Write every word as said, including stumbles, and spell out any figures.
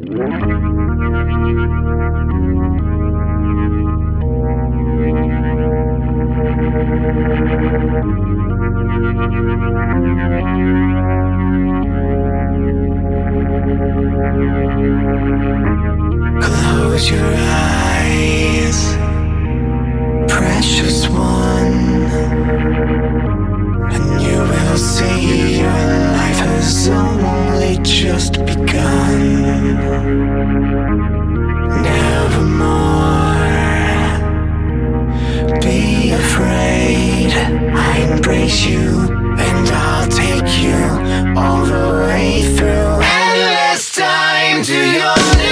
Close your eyes, precious one, and you will see your life has only just begun. Nevermore be afraid, I embrace you, and I'll take you all the way through endless time to your